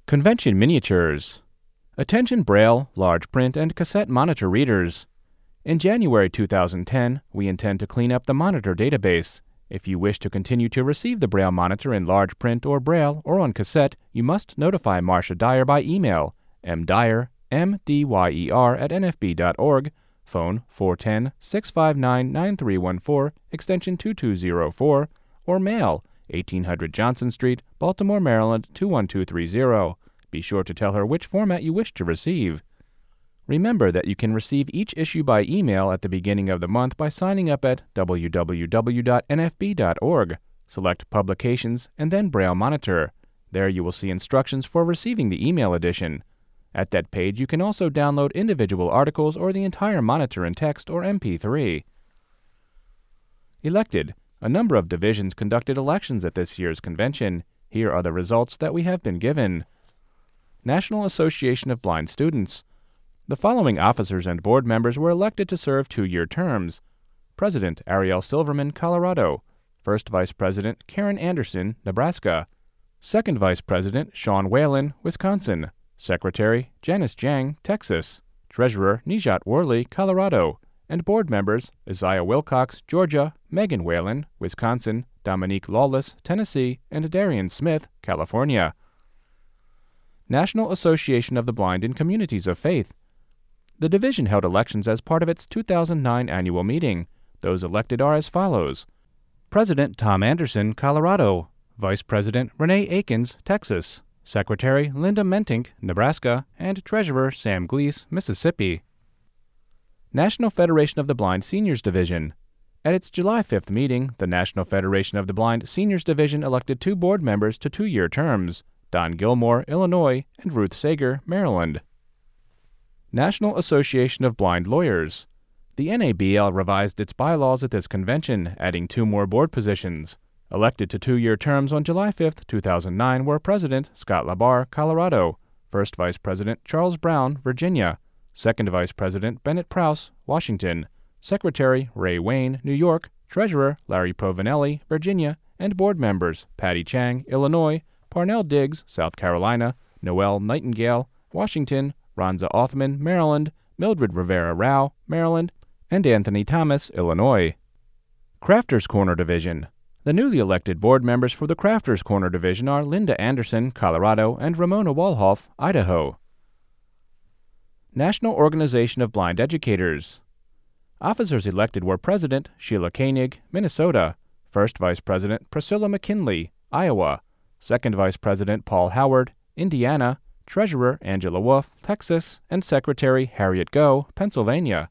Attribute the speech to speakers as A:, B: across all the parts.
A: Convention miniatures. Attention Braille, large print, and cassette monitor readers. In January 2010, we intend to clean up the monitor database. If you wish to continue to receive the Braille monitor in large print or Braille or on cassette, you must notify Marcia Dyer by email, mdyer, mdyer@nfb.org, phone 410-659-9314, extension 2204, or mail 1800 Johnson Street, Baltimore, Maryland 21230. Be sure to tell her which format you wish to receive. Remember that you can receive each issue by email at the beginning of the month by signing up at www.nfb.org. Select Publications and then Braille Monitor. There you will see instructions for receiving the email edition. At that page you can also download individual articles or the entire monitor in text or MP3. Elected. A number of divisions conducted elections at this year's convention. Here are the results that we have been given. National Association of Blind Students. The following officers and board members were elected to serve 2-year terms. President Ariel Silverman, Colorado. First Vice President Karen Anderson, Nebraska. Second Vice President Sean Whalen, Wisconsin. Secretary Janice Jang, Texas. Treasurer Nijat Worley, Colorado. And board members Isaiah Wilcox, Georgia, Megan Whalen, Wisconsin, Dominique Lawless, Tennessee, and Darian Smith, California. National Association of the Blind in Communities of Faith. The division held elections as part of its 2009 annual meeting. Those elected are as follows. President Tom Anderson, Colorado. Vice President Renee Akins, Texas. Secretary Linda Mentink, Nebraska, and Treasurer Sam Glees, Mississippi. National Federation of the Blind Seniors Division. At its July 5th meeting, the National Federation of the Blind Seniors Division elected 2 board members to 2-year terms, Don Gilmore, Illinois, and Ruth Sager, Maryland. National Association of Blind Lawyers. The NABL revised its bylaws at this convention, adding 2 more board positions. Elected to 2-year terms on July 5, 2009 were President Scott LaBarre, Colorado, First Vice President Charles Brown, Virginia, Second Vice President Bennett Prowse, Washington, Secretary Ray Wayne, New York, Treasurer Larry Provanelli, Virginia, and board members Patty Chang, Illinois, Parnell Diggs, South Carolina, Noel Nightingale, Washington, Ronza Othman, Maryland, Mildred Rivera Rao, Maryland, and Anthony Thomas, Illinois. Crafters Corner Division. The newly elected board members for the Crafters Corner Division are Linda Anderson, Colorado, and Ramona Walhoff, Idaho. National Organization of Blind Educators. Officers elected were President Sheila Koenig, Minnesota, First Vice President Priscilla McKinley, Iowa, Second Vice President Paul Howard, Indiana, Treasurer Angela Wolf, Texas, and Secretary Harriet Goh, Pennsylvania.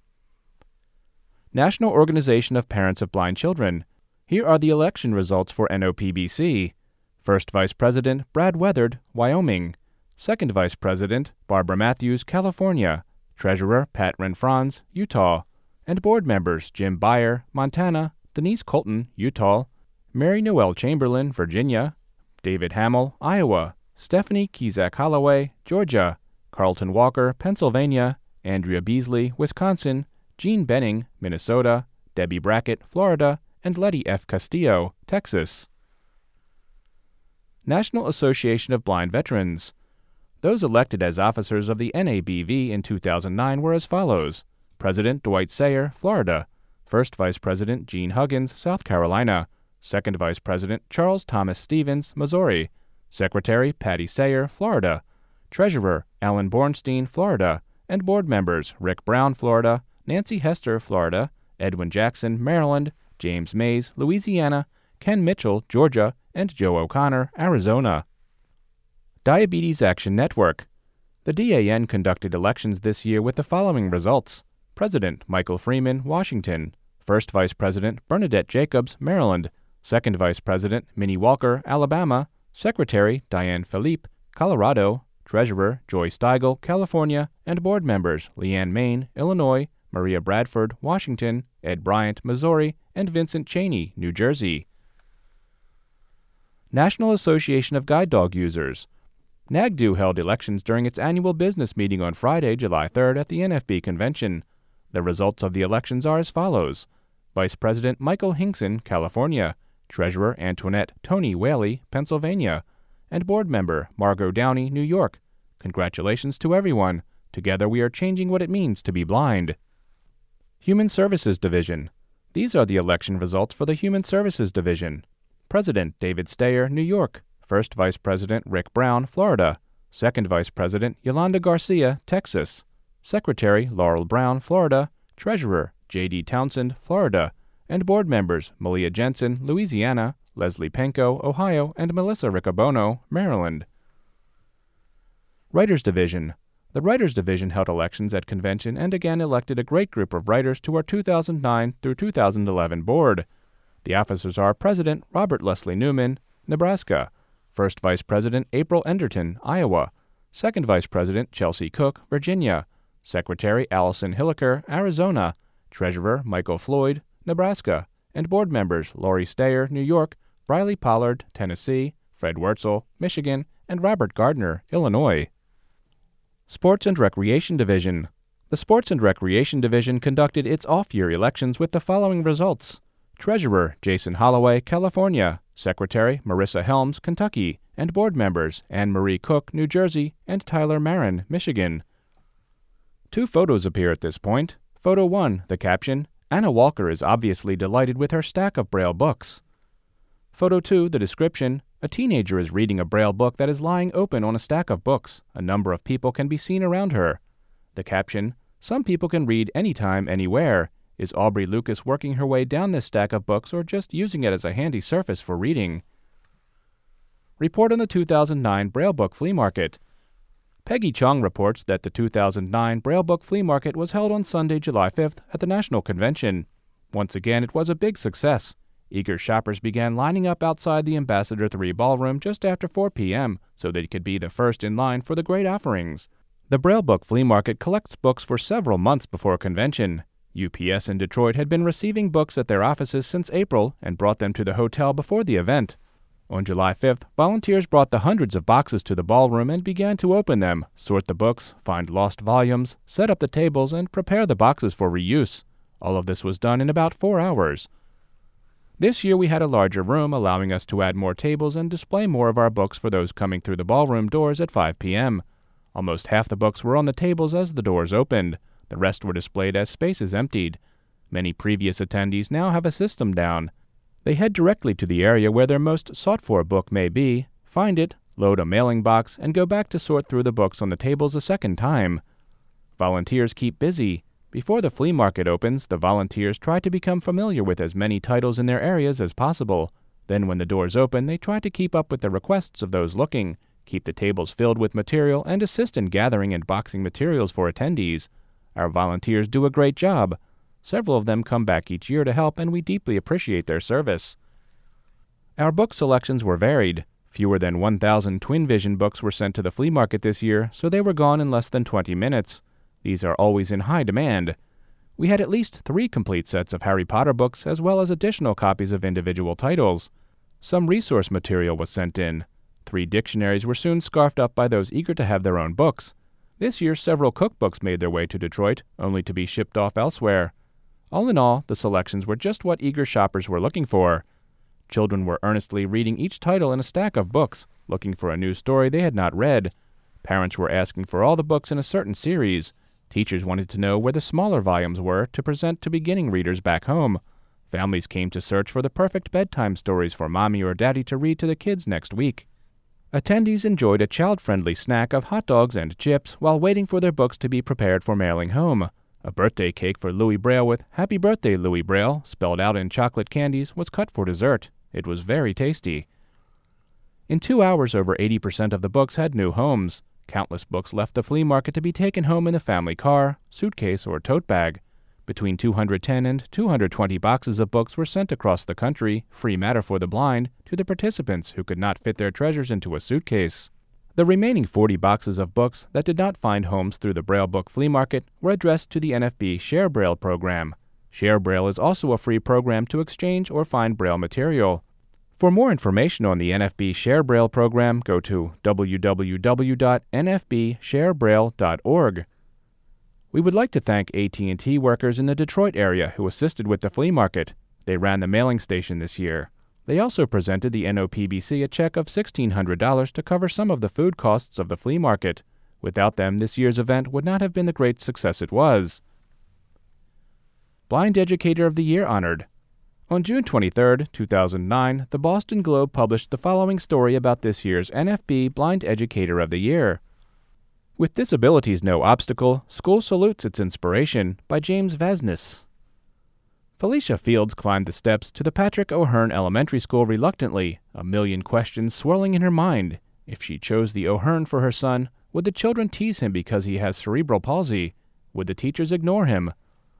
A: National Organization of Parents of Blind Children. Here are the election results for NOPBC. First Vice President Brad Weatherd, Wyoming. Second Vice President Barbara Matthews, California. Treasurer Pat Renfrans, Utah. And board members Jim Beyer, Montana, Denise Colton, Utah, Mary Noel Chamberlain, Virginia, David Hamill, Iowa, Stephanie Kizak Holloway, Georgia, Carlton Walker, Pennsylvania, Andrea Beasley, Wisconsin, Jean Benning, Minnesota, Debbie Brackett, Florida, and Letty F. Castillo, Texas. National Association of Blind Veterans. Those elected as officers of the NABV in 2009 were as follows. President Dwight Sayer, Florida. First Vice President Gene Huggins, South Carolina. Second Vice President Charles Thomas Stevens, Missouri. Secretary Patty Sayer, Florida. Treasurer Alan Bornstein, Florida. And board members Rick Brown, Florida, Nancy Hester, Florida, Edwin Jackson, Maryland, James Mays, Louisiana, Ken Mitchell, Georgia, and Joe O'Connor, Arizona. Diabetes Action Network. The DAN conducted elections this year with the following results. President Michael Freeman, Washington. First Vice President Bernadette Jacobs, Maryland. Second Vice President Minnie Walker, Alabama. Secretary Diane Philippe, Colorado. Treasurer Joy Steigel, California. And board members Leanne Main, Illinois, Maria Bradford, Washington, Ed Bryant, Missouri, and Vincent Cheney, New Jersey. National Association of Guide Dog Users. NAGDU held elections during its annual business meeting on Friday, July 3rd at the NFB convention. The results of the elections are as follows. Vice President Michael Hinkson, California. Treasurer Antoinette Tony Whaley, Pennsylvania. and board member Margot Downey, New York. Congratulations to everyone. Together we are changing what it means to be blind. Human Services Division. These are the election results for the Human Services Division. President David Steyer, New York. First Vice President Rick Brown, Florida. Second Vice President Yolanda Garcia, Texas. Secretary Laurel Brown, Florida. Treasurer J.D. Townsend, Florida. And board members Malia Jensen, Louisiana, Leslie Penko, Ohio, and Melissa Riccobono, Maryland. Writers Division. The Writers Division held elections at convention and again elected a great group of writers to our 2009 through 2011 board. The officers are President Robert Leslie Newman, Nebraska. First Vice President April Enderton, Iowa. Second Vice President Chelsea Cook, Virginia. Secretary Allison Hilliker, Arizona. Treasurer Michael Floyd, Nebraska. And board members Lori Steyer, New York, Briley Pollard, Tennessee, Fred Wurtzel, Michigan, and Robert Gardner, Illinois. Sports and Recreation Division. The Sports and Recreation Division conducted its off-year elections with the following results. Treasurer Jason Holloway, California. Secretary Marissa Helms, Kentucky. And board members Anne Marie Cook, New Jersey, and Tyler Marin, Michigan. 2 photos appear at this point. Photo 1, the caption, Anna Walker is obviously delighted with her stack of Braille books. Photo 2, the description, a teenager is reading a Braille book that is lying open on a stack of books. A number of people can be seen around her. The caption, some people can read anytime, anywhere. Is Aubrey Lucas working her way down this stack of books or just using it as a handy surface for reading? Report on the 2009 Braille Book Flea Market. Peggy Chong reports that the 2009 Braille Book Flea Market was held on Sunday, July 5th at the National Convention. Once again, it was a big success. Eager shoppers began lining up outside the Ambassador 3 ballroom just after 4 p.m. so they could be the first in line for the great offerings. The Braille Book Flea Market collects books for several months before convention. UPS in Detroit had been receiving books at their offices since April and brought them to the hotel before the event. On July 5th, volunteers brought the hundreds of boxes to the ballroom and began to open them, sort the books, find lost volumes, set up the tables, and prepare the boxes for reuse. All of this was done in about 4 hours. This year we had a larger room, allowing us to add more tables and display more of our books for those coming through the ballroom doors at 5 p.m. Almost half the books were on the tables as the doors opened. The rest were displayed as spaces emptied. Many previous attendees now have a system down. They head directly to the area where their most sought-for book may be, find it, load a mailing box, and go back to sort through the books on the tables a second time. Volunteers keep busy. Before the flea market opens, the volunteers try to become familiar with as many titles in their areas as possible. Then when the doors open, they try to keep up with the requests of those looking, keep the tables filled with material, and assist in gathering and boxing materials for attendees. Our volunteers do a great job. Several of them come back each year to help, and we deeply appreciate their service. Our book selections were varied. Fewer than 1,000 Twin Vision books were sent to the flea market this year, so they were gone in less than 20 minutes. These are always in high demand. We had at least 3 complete sets of Harry Potter books, as well as additional copies of individual titles. Some resource material was sent in. 3 dictionaries were soon scarfed up by those eager to have their own books. This year, several cookbooks made their way to Detroit, only to be shipped off elsewhere. All in all, the selections were just what eager shoppers were looking for. Children were earnestly reading each title in a stack of books, looking for a new story they had not read. Parents were asking for all the books in a certain series. Teachers wanted to know where the smaller volumes were to present to beginning readers back home. Families came to search for the perfect bedtime stories for mommy or daddy to read to the kids next week. Attendees enjoyed a child-friendly snack of hot dogs and chips while waiting for their books to be prepared for mailing home. A birthday cake for Louis Braille with "Happy Birthday, Louis Braille" spelled out in chocolate candies was cut for dessert. It was very tasty. In 2 hours, over 80% of the books had new homes. Countless books left the flea market to be taken home in the family car, suitcase, or tote bag. Between 210 and 220 boxes of books were sent across the country, free matter for the blind, to the participants who could not fit their treasures into a suitcase. The remaining 40 boxes of books that did not find homes through the Braille Book Flea Market were addressed to the NFB Share Braille program. Share Braille is also a free program to exchange or find Braille material. For more information on the NFB Share Braille program, go to www.nfbsharebraille.org. We would like to thank AT&T workers in the Detroit area who assisted with the flea market. They ran the mailing station this year. They also presented the NOPBC a check of $1,600 to cover some of the food costs of the flea market. Without them, this year's event would not have been the great success it was. Blind Educator of the Year honored. On June 23, 2009, the Boston Globe published the following story about this year's NFB Blind Educator of the Year. With Disabilities No Obstacle, School Salutes Its Inspiration, by James Vasnis. Felicia Fields climbed the steps to the Patrick O'Hearn Elementary School reluctantly, a million questions swirling in her mind. If she chose the O'Hearn for her son, would the children tease him because he has cerebral palsy? Would the teachers ignore him?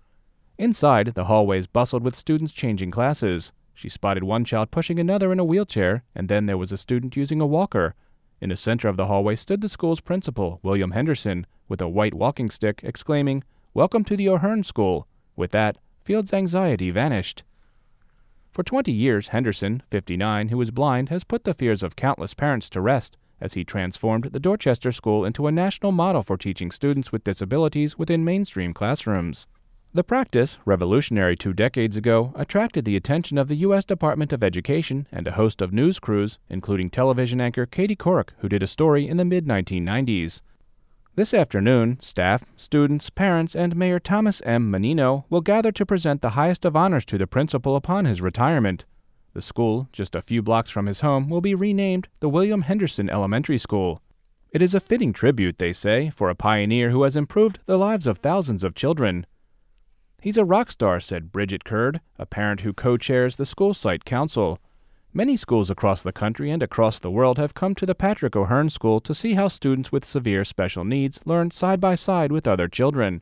A: Inside, the hallways bustled with students changing classes. She spotted one child pushing another in a wheelchair, and then there was a student using a walker. In the center of the hallway stood the school's principal, William Henderson, with a white walking stick, exclaiming, "Welcome to the O'Hearn School." With that, Fields' anxiety vanished. For 20 years, Henderson, 59, who is blind, has put the fears of countless parents to rest as he transformed the Dorchester School into a national model for teaching students with disabilities within mainstream classrooms. The practice, revolutionary 2 decades ago, attracted the attention of the U.S. Department of Education and a host of news crews, including television anchor Katie Couric, who did a story in the mid-1990s. This afternoon, staff, students, parents, and Mayor Thomas M. Menino will gather to present the highest of honors to the principal upon his retirement. The school, just a few blocks from his home, will be renamed the William Henderson Elementary School. It is a fitting tribute, they say, for a pioneer who has improved the lives of thousands of children. "He's a rock star," said Bridget Curd, a parent who co-chairs the School Site Council. Many schools across the country and across the world have come to the Patrick O'Hearn School to see how students with severe special needs learn side by side with other children.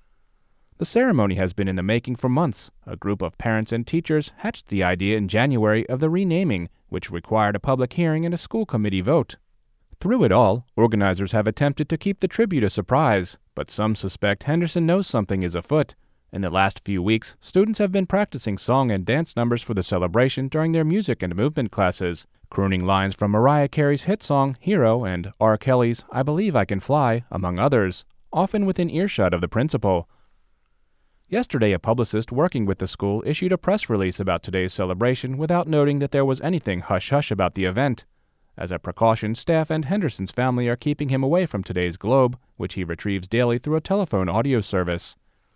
A: The ceremony has been in the making for months. A group of parents and teachers hatched the idea in January of the renaming, which required a public hearing and a school committee vote. Through it all, organizers have attempted to keep the tribute a surprise, but some suspect Henderson knows something is afoot. In the last few weeks, students have been practicing song and dance numbers for the celebration during their music and movement classes, crooning lines from Mariah Carey's hit song Hero and R. Kelly's I Believe I Can Fly, among others, often within earshot of the principal. Yesterday, a publicist working with the school issued a press release about today's celebration without noting that there was anything hush-hush about the event. As a precaution, staff and Henderson's family are keeping him away from today's Globe, which he retrieves daily through a telephone audio service.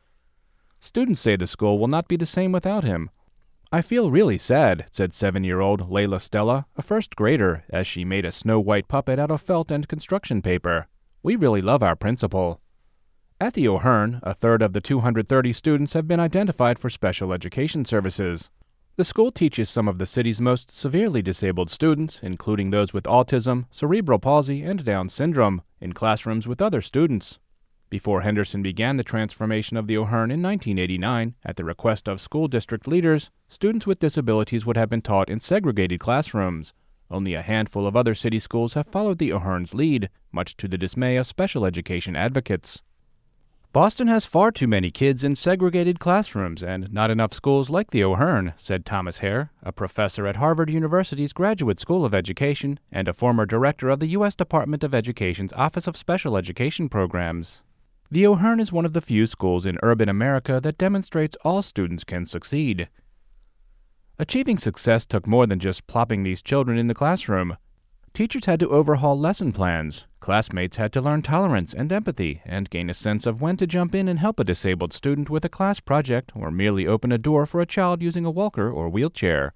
A: Students say the school will not be the same without him. "I feel really sad," said 7-year-old Layla Stella, a first grader, as she made a snow-white puppet out of felt and construction paper. "We really love our principal." At the O'Hearn, a third of the 230 students have been identified for special education services. The school teaches some of the city's most severely disabled students, including those with autism, cerebral palsy, and Down syndrome, in classrooms with other students. Before Henderson began the transformation of the O'Hearn in 1989, at the request of school district leaders, students with disabilities would have been taught in segregated classrooms. Only a handful of other city schools have followed the O'Hearn's lead, much to the dismay of special education advocates. "Boston has far too many kids in segregated classrooms and not enough schools like the O'Hearn," said Thomas Hare, a professor at Harvard University's Graduate School of Education and a former director of the U.S. Department of Education's Office of Special Education Programs. The O'Hearn is one of the few schools in urban America that demonstrates all students can succeed. Achieving success took more than just plopping these children in the classroom. Teachers had to overhaul lesson plans. Classmates had to learn tolerance and empathy and gain a sense of when to jump in and help a disabled student with a class project or merely open a door for a child using a walker or wheelchair.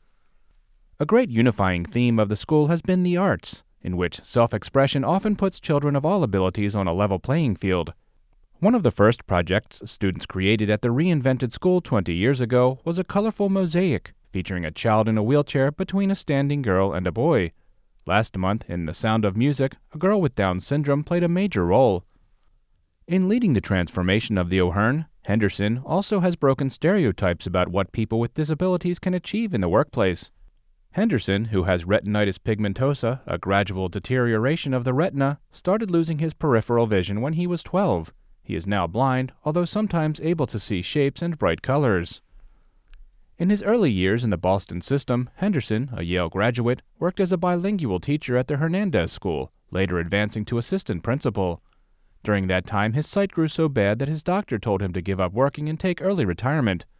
A: A great unifying theme of the school has been the arts, in which self-expression often puts children of all abilities on a level playing field. One of the first projects students created at the reinvented school 20 years ago was a colorful mosaic featuring a child in a wheelchair between a standing girl and a boy. Last month, in The Sound of Music, a girl with Down syndrome played a major role. In leading the transformation of the O'Hearn, Henderson also has broken stereotypes about what people with disabilities can achieve in the workplace. Henderson, who has retinitis pigmentosa, a gradual deterioration of the retina, started losing his peripheral vision when he was 12. He is now blind, although sometimes able to see shapes and bright colors. In his early years in the Boston system, Henderson, a Yale graduate, worked as a bilingual teacher at the Hernandez School, later advancing to assistant principal. During that time, his sight grew so bad that his doctor told him to give up working and take early retirement.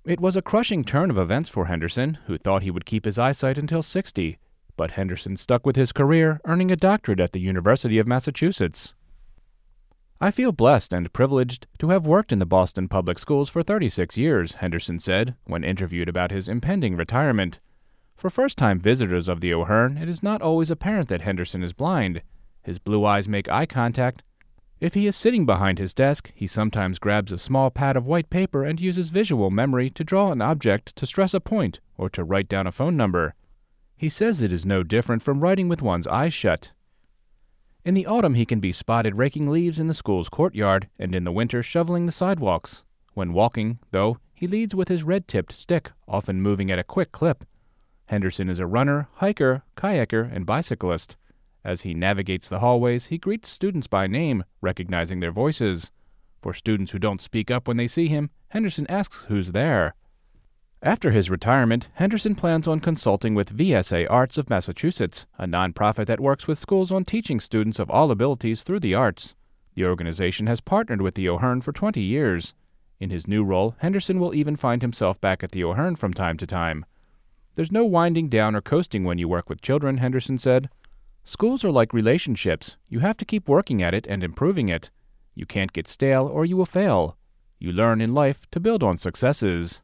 A: It was a crushing turn of events for Henderson, who thought he would keep his eyesight until 60, but Henderson stuck with his career, earning a doctorate at the University of Massachusetts. "I feel blessed and privileged to have worked in the Boston public schools for 36 years, Henderson said, when interviewed about his impending retirement. For first-time visitors of the O'Hearn, it is not always apparent that Henderson is blind. His blue eyes make eye contact. If he is sitting behind his desk, he sometimes grabs a small pad of white paper and uses visual memory to draw an object, to stress a point, or to write down a phone number. He says it is no different from writing with one's eyes shut. In the autumn he can be spotted raking leaves in the school's courtyard, and in the winter shoveling the sidewalks. When walking, though, he leads with his red-tipped stick, often moving at a quick clip. Henderson is a runner, hiker, kayaker, and bicyclist. As he navigates the hallways, he greets students by name, recognizing their voices. For students who don't speak up when they see him, Henderson asks who's there. After his retirement, Henderson plans on consulting with VSA Arts of Massachusetts, a nonprofit that works with schools on teaching students of all abilities through the arts. The organization has partnered with the O'Hearn for 20 years. In his new role, Henderson will even find himself back at the O'Hearn from time to time. "There's no winding down or coasting when you work with children," Henderson said. "Schools are like relationships. You have to keep working at it and improving it. You can't get stale or you will fail. You learn in life to build on successes."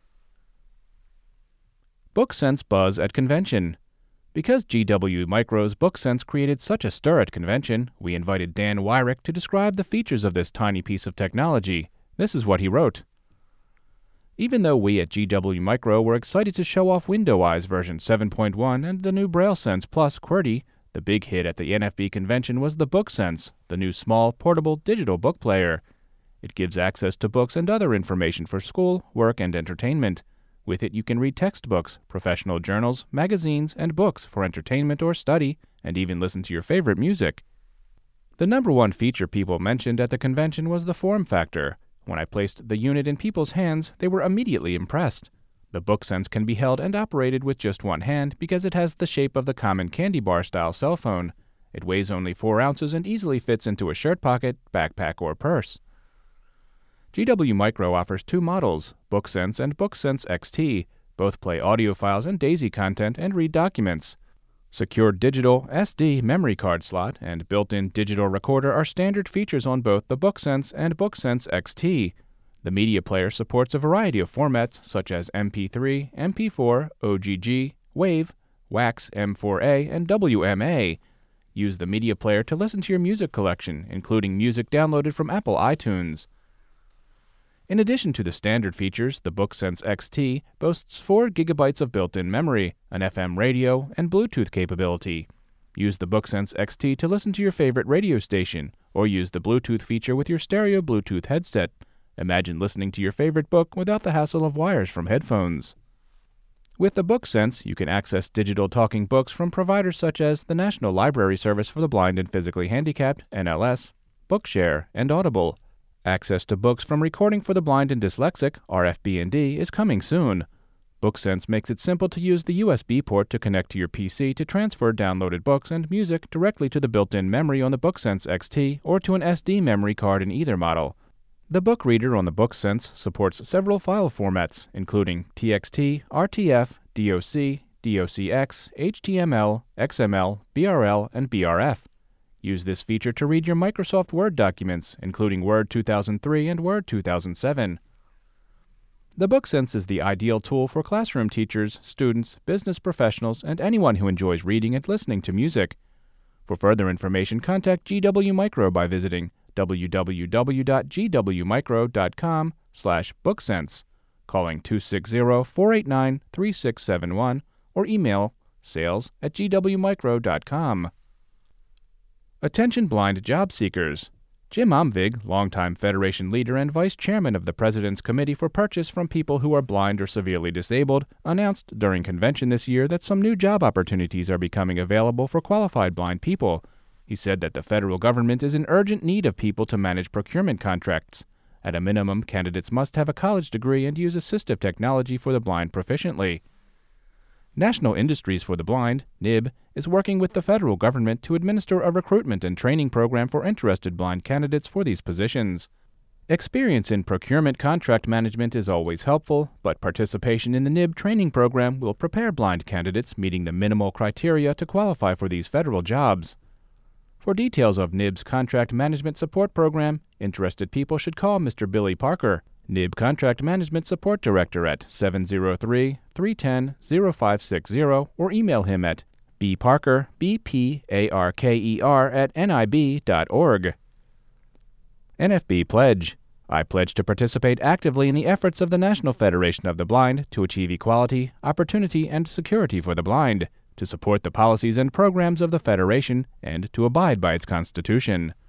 A: BookSense buzz at convention. Because GW Micro's BookSense created such a stir at convention, we invited Dan Wyrick to describe the features of this tiny piece of technology. This is what he wrote. "Even though we at GW Micro were excited to show off WindowEyes version 7.1 and the new BrailleSense Plus QWERTY, the big hit at the NFB convention was the BookSense, the new small, portable, digital book player. It gives access to books and other information for school, work, and entertainment. With it you can read textbooks, professional journals, magazines, and books for entertainment or study, and even listen to your favorite music." The number one feature people mentioned at the convention was the form factor. When I placed the unit in people's hands, they were immediately impressed. The BookSense can be held and operated with just one hand because it has the shape of the common candy bar-style cell phone. It weighs only 4 ounces and easily fits into a shirt pocket, backpack, or purse. GW Micro offers 2 models, BookSense and BookSense XT. Both play audio files and DAISY content and read documents. Secure digital SD memory card slot and built-in digital recorder are standard features on both the BookSense and BookSense XT. The media player supports a variety of formats such as MP3, MP4, OGG, WAVE, WAX M4A, and WMA. Use the media player to listen to your music collection, including music downloaded from Apple iTunes. In addition to the standard features, the BookSense XT boasts 4 GB of built-in memory, an FM radio, and Bluetooth capability. Use the BookSense XT to listen to your favorite radio station, or use the Bluetooth feature with your stereo Bluetooth headset. Imagine listening to your favorite book without the hassle of wires from headphones. With the BookSense, you can access digital talking books from providers such as the National Library Service for the Blind and Physically Handicapped, NLS, Bookshare, and Audible. Access to books from Recording for the Blind and Dyslexic, RFB&D, is coming soon. BookSense makes it simple to use the USB port to connect to your PC to transfer downloaded books and music directly to the built-in memory on the BookSense XT or to an SD memory card in either model. The book reader on the BookSense supports several file formats, including TXT, RTF, DOC, DOCX, HTML, XML, BRL, and BRF. Use this feature to read your Microsoft Word documents, including Word 2003 and Word 2007. The BookSense is the ideal tool for classroom teachers, students, business professionals, and anyone who enjoys reading and listening to music. For further information, contact GW Micro by visiting www.gwmicro.com/booksense, calling 260-489-3671, or email sales@gwmicro.com. Attention blind job seekers. Jim Omvig, longtime Federation leader and vice chairman of the President's Committee for Purchase from People Who Are Blind or Severely Disabled, announced during convention this year that some new job opportunities are becoming available for qualified blind people. He said that the federal government is in urgent need of people to manage procurement contracts. At a minimum, candidates must have a college degree and use assistive technology for the blind proficiently. National Industries for the Blind, NIB, is working with the federal government to administer a recruitment and training program for interested blind candidates for these positions. Experience in procurement contract management is always helpful, but participation in the NIB training program will prepare blind candidates meeting the minimal criteria to qualify for these federal jobs. For details of NIB's Contract Management Support Program, interested people should call Mr. Billy Parker, NIB Contract Management Support Director at 703-310-0560 or email him at bparker, bparker@nib.org. NFB Pledge. I pledge to participate actively in the efforts of the National Federation of the Blind to achieve equality, opportunity, and security for the blind, to support the policies and programs of the Federation, and to abide by its Constitution.